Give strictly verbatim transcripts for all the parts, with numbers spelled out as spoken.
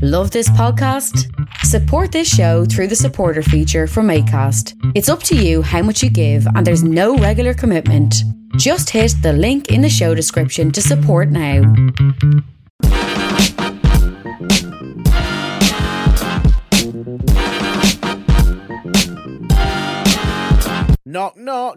Love this podcast? Support this show through the supporter feature from Acast. It's up to you how much you give and there's no regular commitment. Just hit the link in the show description to support now. Knock, knock.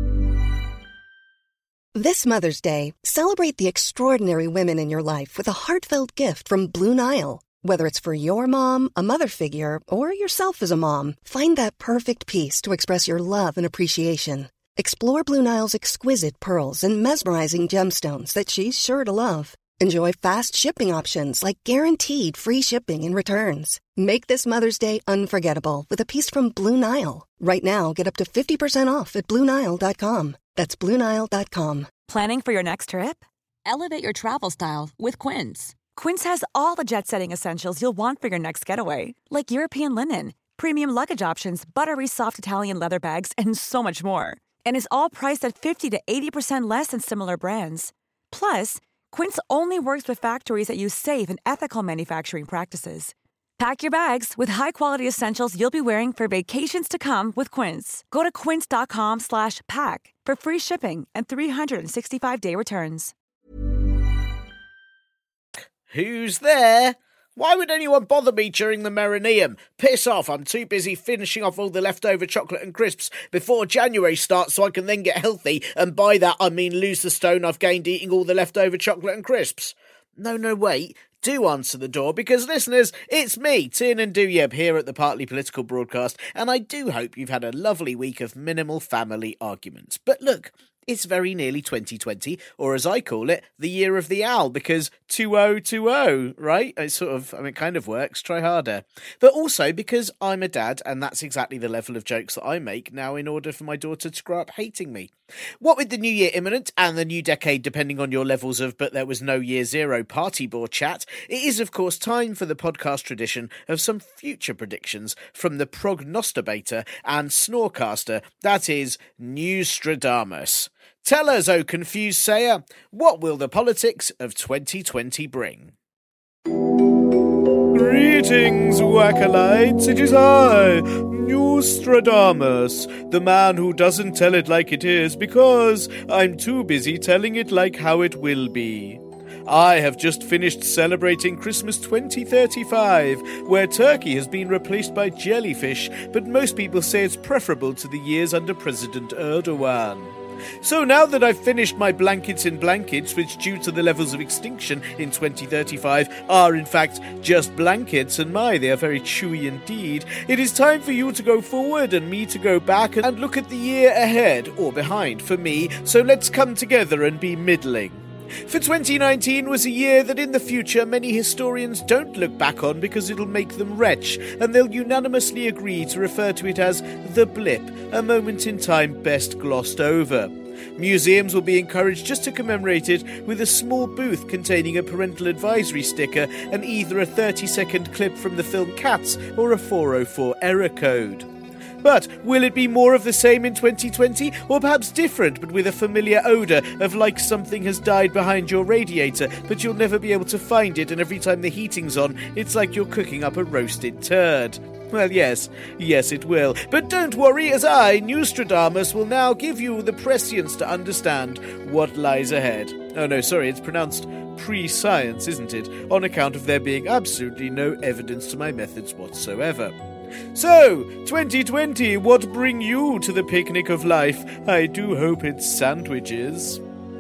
This Mother's Day, celebrate the extraordinary women in your life with a heartfelt gift from Blue Nile. Whether it's for your mom, a mother figure, or yourself as a mom, find that perfect piece to express your love and appreciation. Explore Blue Nile's exquisite pearls and mesmerizing gemstones that she's sure to love. Enjoy fast shipping options like guaranteed free shipping and returns. Make this Mother's Day unforgettable with a piece from Blue Nile. Right now, get up to fifty percent off at Blue Nile dot com. That's Blue Nile dot com. Planning for your next trip? Elevate your travel style with Quince. Quince has all the jet-setting essentials you'll want for your next getaway, like European linen, premium luggage options, buttery soft Italian leather bags, and so much more. And is all priced at fifty to eighty percent less than similar brands. Plus, Quince only works with factories that use safe and ethical manufacturing practices. Pack your bags with high-quality essentials you'll be wearing for vacations to come with Quince. Go to quince.com slash pack for free shipping and three sixty-five day returns. Who's there? Why would anyone bother me during the Merineum? Piss off, I'm too busy finishing off all the leftover chocolate and crisps before January starts so I can then get healthy, and by that I mean lose the stone I've gained eating all the leftover chocolate and crisps. No, no, wait. Do answer the door, because listeners, it's me, Tiernan Douieb, here at the Partly Political Broadcast, and I do hope you've had a lovely week of minimal family arguments. But look, it's very nearly twenty twenty, or as I call it, the year of the owl, because two thousand twenty, right? It sort of, I mean, it kind of works, try harder. But also because I'm a dad, and that's exactly the level of jokes that I make now in order for my daughter to grow up hating me. What with the new year imminent, and the new decade depending on your levels of but there was no year zero party board chat, it is of course time for the podcast tradition of some future predictions from the prognosticator and snorecaster, that is, Newstradamus. Tell us, O confused sayer, what will the politics of twenty twenty bring? Greetings, Wackalites, it is I, Newstradamus, the man who doesn't tell it like it is because I'm too busy telling it like how it will be. I have just finished celebrating Christmas twenty thirty-five, where turkey has been replaced by jellyfish, but most people say it's preferable to the years under President Erdogan. So now that I've finished my blankets in blankets, which due to the levels of extinction in twenty thirty-five are in fact just blankets, and my, they are very chewy indeed, it is time for you to go forward and me to go back and look at the year ahead, or behind for me, so let's come together and be middling. For twenty nineteen was a year that in the future many historians don't look back on because it'll make them retch, and they'll unanimously agree to refer to it as the blip, a moment in time best glossed over. Museums will be encouraged just to commemorate it with a small booth containing a parental advisory sticker and either a thirty second clip from the film Cats or a four oh four error code. But will it be more of the same in twenty twenty, or perhaps different but with a familiar odour of like something has died behind your radiator but you'll never be able to find it, and every time the heating's on it's like you're cooking up a roasted turd? Well, yes, yes it will. But don't worry, as I, Newstradamus, will now give you the prescience to understand what lies ahead. Oh no, sorry, it's pronounced pre-science, isn't it? On account of there being absolutely no evidence to my methods whatsoever. So, twenty twenty, what bring you to the picnic of life? I do hope it's sandwiches.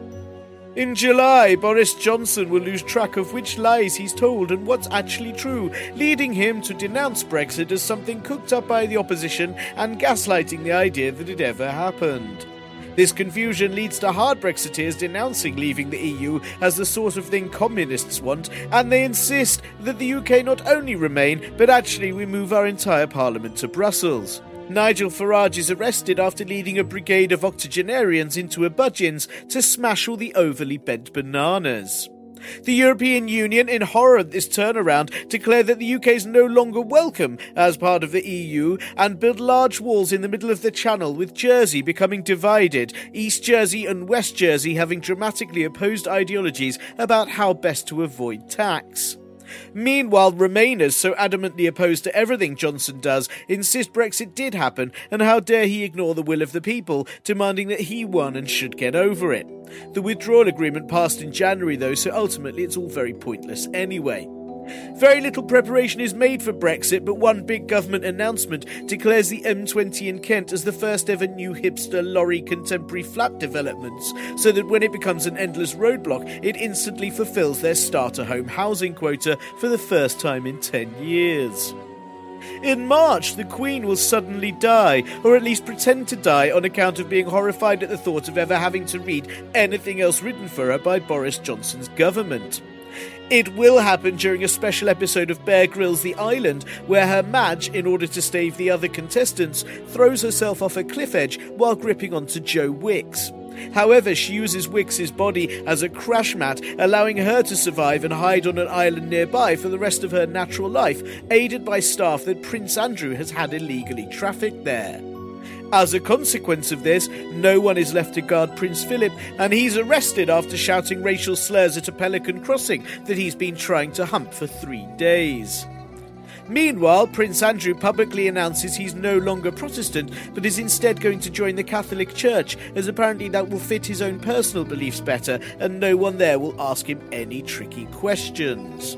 In July, Boris Johnson will lose track of which lies he's told and what's actually true, leading him to denounce Brexit as something cooked up by the opposition and gaslighting the idea that it ever happened. This confusion leads to hard Brexiteers denouncing leaving the E U as the sort of thing communists want, and they insist that the U K not only remain, but actually we move our entire parliament to Brussels. Nigel Farage is arrested after leading a brigade of octogenarians into a Budgeons to smash all the overly bent bananas. The European Union, in horror at this turnaround, declared that the U K is no longer welcome as part of the E U and built large walls in the middle of the channel, with Jersey becoming divided, East Jersey and West Jersey having dramatically opposed ideologies about how best to avoid tax. Meanwhile, Remainers, so adamantly opposed to everything Johnson does, insist Brexit did happen, and how dare he ignore the will of the people, demanding that he won and should get over it. The withdrawal agreement passed in January though, so ultimately it's all very pointless anyway. Very little preparation is made for Brexit, but one big government announcement declares the M twenty in Kent as the first ever new hipster lorry contemporary flat developments, so that when it becomes an endless roadblock, it instantly fulfills their starter home housing quota for the first time in ten years. In March, the Queen will suddenly die, or at least pretend to die, on account of being horrified at the thought of ever having to read anything else written for her by Boris Johnson's government. It will happen during a special episode of Bear Grylls The Island, where her Madge, in order to stave the other contestants, throws herself off a cliff edge while gripping onto Joe Wicks. However, she uses Wicks's body as a crash mat, allowing her to survive and hide on an island nearby for the rest of her natural life, aided by staff that Prince Andrew has had illegally trafficked there. As a consequence of this, no one is left to guard Prince Philip, and he's arrested after shouting racial slurs at a pelican crossing that he's been trying to hump for three days. Meanwhile, Prince Andrew publicly announces he's no longer Protestant, but is instead going to join the Catholic Church, as apparently that will fit his own personal beliefs better, and no one there will ask him any tricky questions.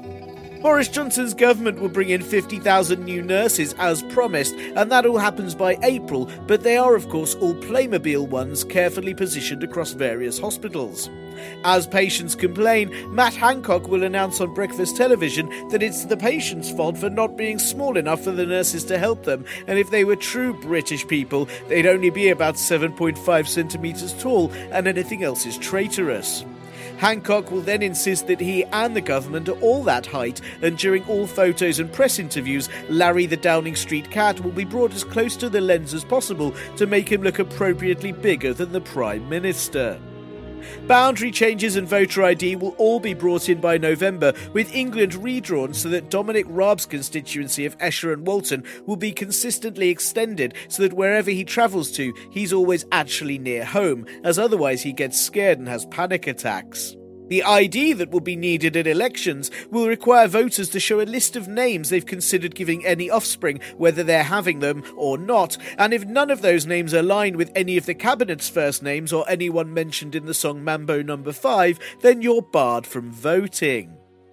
Boris Johnson's government will bring in fifty thousand new nurses as promised, and that all happens by April, but they are of course all Playmobil ones carefully positioned across various hospitals. As patients complain, Matt Hancock will announce on breakfast television that it's the patients' fault for not being small enough for the nurses to help them, and if they were true British people, they'd only be about seven point five centimetres tall, and anything else is traitorous. Hancock will then insist that he and the government are all that height, and during all photos and press interviews, Larry the Downing Street cat will be brought as close to the lens as possible to make him look appropriately bigger than the Prime Minister. Boundary changes and voter I D will all be brought in by November, with England redrawn so that Dominic Raab's constituency of Esher and Walton will be consistently extended so that wherever he travels to, he's always actually near home, as otherwise he gets scared and has panic attacks. The I D that will be needed at elections will require voters to show a list of names they've considered giving any offspring, whether they're having them or not, and if none of those names align with any of the cabinet's first names or anyone mentioned in the song Mambo Number five, then you're barred from voting.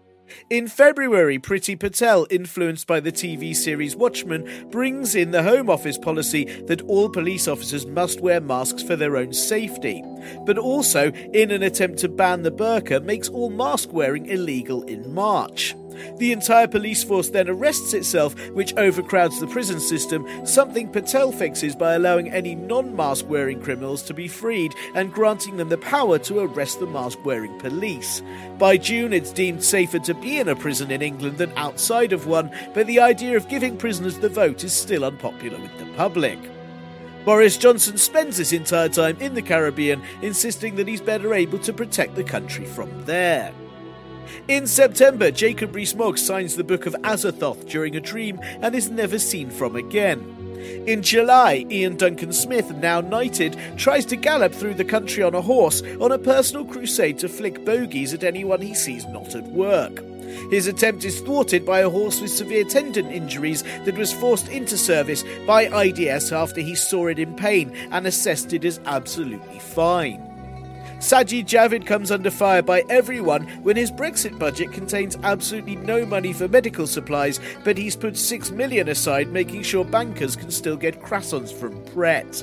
In February, Priti Patel, influenced by the T V series Watchmen, brings in the Home Office policy that all police officers must wear masks for their own safety, but also, in an attempt to ban the burqa, makes all mask wearing illegal in March. The entire police force then arrests itself, which overcrowds the prison system, something Patel fixes by allowing any non-mask wearing criminals to be freed and granting them the power to arrest the mask-wearing police. By June, it's deemed safer to be in a prison in England than outside of one, but the idea of giving prisoners the vote is still unpopular with the public. Boris Johnson spends this entire time in the Caribbean, insisting that he's better able to protect the country from there. In September, Jacob Rees-Mogg signs the Book of Azathoth during a dream and is never seen from again. In July, Ian Duncan Smith, now knighted, tries to gallop through the country on a horse on a personal crusade to flick bogies at anyone he sees not at work. His attempt is thwarted by a horse with severe tendon injuries that was forced into service by I D S after he saw it in pain and assessed it as absolutely fine. Sajid Javid comes under fire by everyone when his Brexit budget contains absolutely no money for medical supplies, but he's put six million aside, making sure bankers can still get croissants from Pret.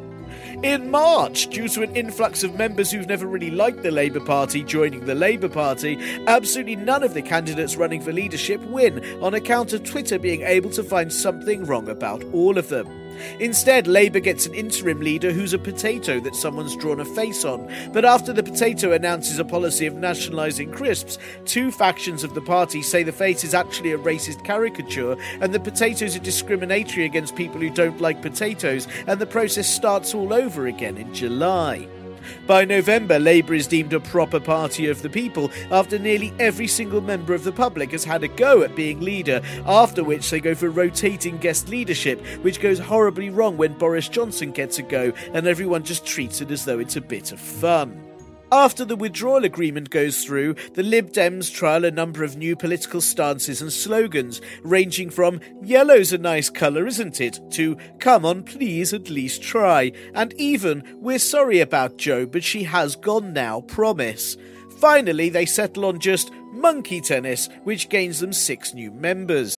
In March, due to an influx of members who've never really liked the Labour Party joining the Labour Party, absolutely none of the candidates running for leadership win, on account of Twitter being able to find something wrong about all of them. Instead, Labour gets an interim leader who's a potato that someone's drawn a face on, but after the potato announces a policy of nationalising crisps, two factions of the party say the face is actually a racist caricature and the potatoes are discriminatory against people who don't like potatoes, and the process starts all over again in July. By November, Labour is deemed a proper party of the people after nearly every single member of the public has had a go at being leader, after which they go for rotating guest leadership, which goes horribly wrong when Boris Johnson gets a go and everyone just treats it as though it's a bit of fun. After the withdrawal agreement goes through, the Lib Dems trial a number of new political stances and slogans, ranging from "Yellow's a nice colour, isn't it?" to "Come on, please at least try," and even "We're sorry about Jo, but she has gone now, promise." Finally, they settle on just Monkey Tennis, which gains them six new members.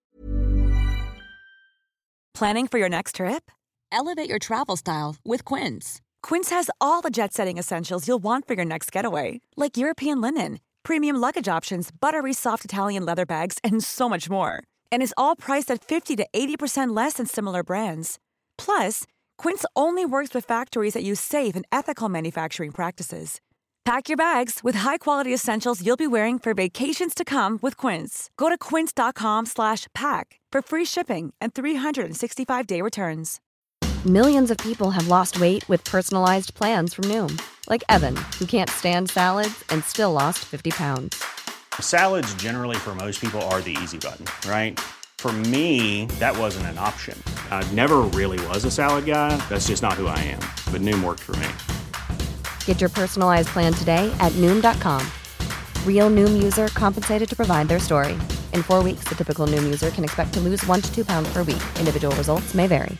Planning for your next trip? Elevate your travel style with Quince. Quince has all the jet-setting essentials you'll want for your next getaway, like European linen, premium luggage options, buttery soft Italian leather bags, and so much more. And is all priced at fifty to eighty percent less than similar brands. Plus, Quince only works with factories that use safe and ethical manufacturing practices. Pack your bags with high-quality essentials you'll be wearing for vacations to come with Quince. Go to quince.com slash pack for free shipping and three sixty-five day returns. Millions of people have lost weight with personalized plans from Noom. Like Evan, who can't stand salads and still lost fifty pounds. Salads generally for most people are the easy button, right? For me, that wasn't an option. I never really was a salad guy. That's just not who I am. But Noom worked for me. Get your personalized plan today at Noom dot com. Real Noom user compensated to provide their story. In four weeks, the typical Noom user can expect to lose one to two pounds per week. Individual results may vary.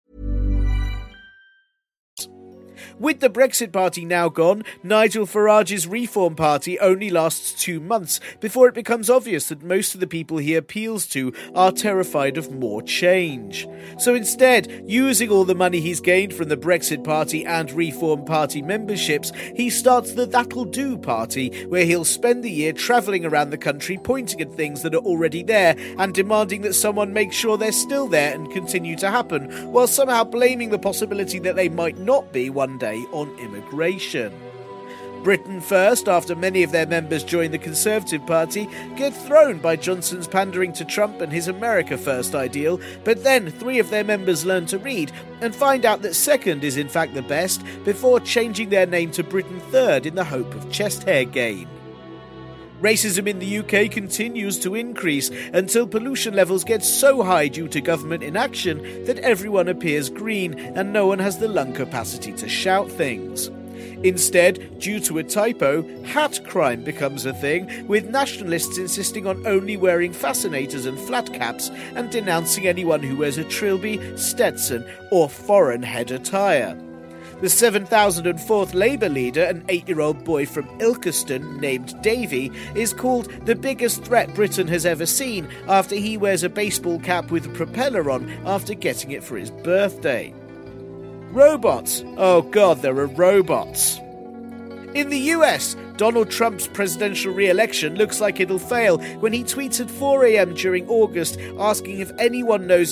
With the Brexit Party now gone, Nigel Farage's Reform Party only lasts two months before it becomes obvious that most of the people he appeals to are terrified of more change. So instead, using all the money he's gained from the Brexit Party and Reform Party memberships, he starts the That'll Do Party, where he'll spend the year travelling around the country pointing at things that are already there and demanding that someone make sure they're still there and continue to happen, while somehow blaming the possibility that they might not be one day on immigration. Britain First, after many of their members join the Conservative Party, get thrown by Johnson's pandering to Trump and his America First ideal, but then three of their members learn to read and find out that second is in fact the best, before changing their name to Britain Third in the hope of chest hair gain. Racism in the U K continues to increase until pollution levels get so high due to government inaction that everyone appears green and no one has the lung capacity to shout things. Instead, due to a typo, hat crime becomes a thing, with nationalists insisting on only wearing fascinators and flat caps and denouncing anyone who wears a trilby, Stetson or foreign head attire. The seven thousand fourth Labour leader, an eight-year-old boy from Ilkeston named Davy, is called the biggest threat Britain has ever seen after he wears a baseball cap with a propeller on after getting it for his birthday. Robots. Oh god, there are robots. In the U S, Donald Trump's presidential re-election looks like it'll fail when he tweets at four a.m. during August asking if anyone knows...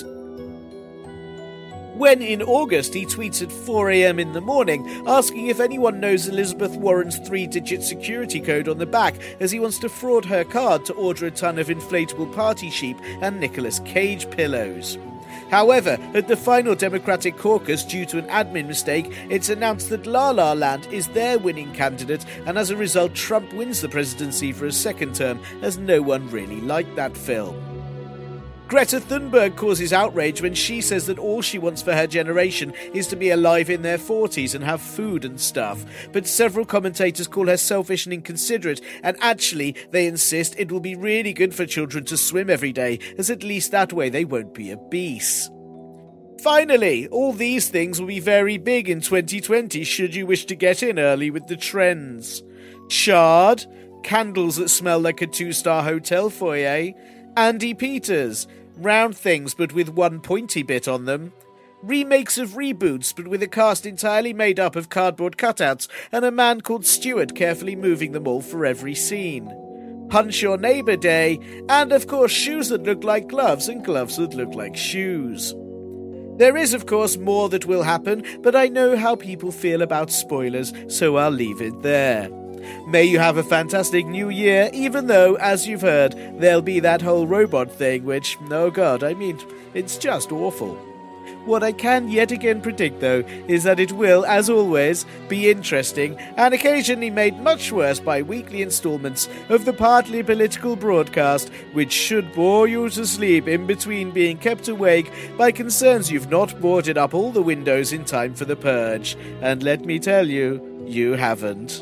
When in August he tweets at four a.m. in the morning asking if anyone knows Elizabeth Warren's three-digit security code on the back, as he wants to fraud her card to order a ton of inflatable party sheep and Nicolas Cage pillows. However, at the final Democratic caucus, due to an admin mistake, it's announced that La La Land is their winning candidate, and as a result Trump wins the presidency for a second term, as no one really liked that film. Greta Thunberg causes outrage when she says that all she wants for her generation is to be alive in their forties and have food and stuff, but several commentators call her selfish and inconsiderate, and actually they insist it will be really good for children to swim every day, as at least that way they won't be obese. Finally, all these things will be very big in twenty twenty should you wish to get in early with the trends. Chard, candles that smell like a two-star hotel foyer, Andy Peters, round things but with one pointy bit on them, remakes of reboots but with a cast entirely made up of cardboard cutouts and a man called Stuart carefully moving them all for every scene, Punch Your Neighbour Day, and of course shoes that look like gloves and gloves that look like shoes. There is of course more that will happen, but I know how people feel about spoilers, so I'll leave it there. May you have a fantastic new year, even though, as you've heard, there'll be that whole robot thing which, oh god, I mean, it's just awful. What I can yet again predict, though, is that it will, as always, be interesting and occasionally made much worse by weekly instalments of the partly political broadcast, which should bore you to sleep in between being kept awake by concerns you've not boarded up all the windows in time for the purge. And let me tell you, you haven't.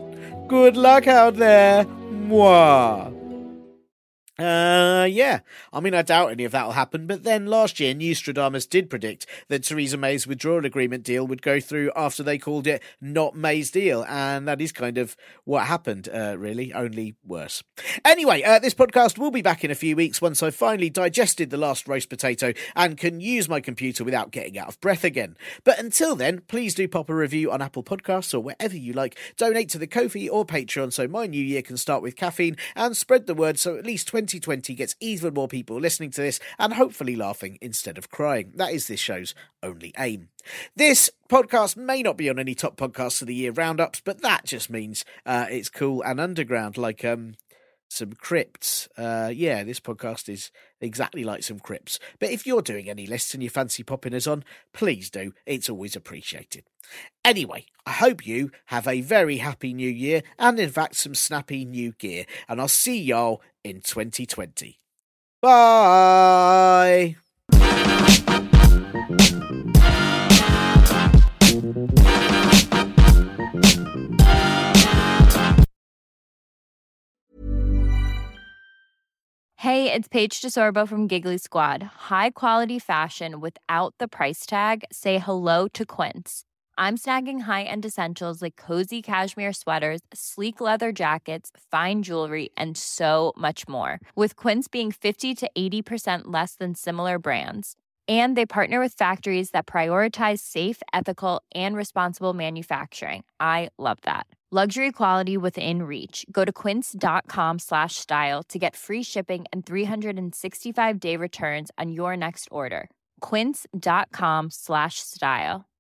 Good luck out there. Mwah. Uh, yeah. I mean, I doubt any of that will happen, but then last year, Nostradamus did predict that Theresa May's withdrawal agreement deal would go through after they called it not May's deal, and that is kind of what happened, uh, really, only worse. Anyway, uh, this podcast will be back in a few weeks once I've finally digested the last roast potato and can use my computer without getting out of breath again. But until then, please do pop a review on Apple Podcasts or wherever you like. Donate to the Ko-fi or Patreon so my new year can start with caffeine, and spread the word so at least twenty twenty gets even more people listening to this and hopefully laughing instead of crying. That is this show's only aim. This podcast may not be on any top podcasts of the year roundups, but that just means uh, it's cool and underground, like um some crypts. Uh, yeah, this podcast is exactly like some crypts. But if you're doing any lists and you fancy popping us on, please do. It's always appreciated. Anyway, I hope you have a very happy new year and in fact some snappy new gear. And I'll see y'all in twenty twenty. Bye! Hey, it's Paige DeSorbo from Giggly Squad. High quality fashion without the price tag. Say hello to Quince. I'm snagging high-end essentials like cozy cashmere sweaters, sleek leather jackets, fine jewelry, and so much more. With Quince being fifty to eighty percent less than similar brands. And they partner with factories that prioritize safe, ethical, and responsible manufacturing. I love that. Luxury quality within reach. Go to quince.com slash style to get free shipping and three sixty-five day returns on your next order. Quince.com slash style.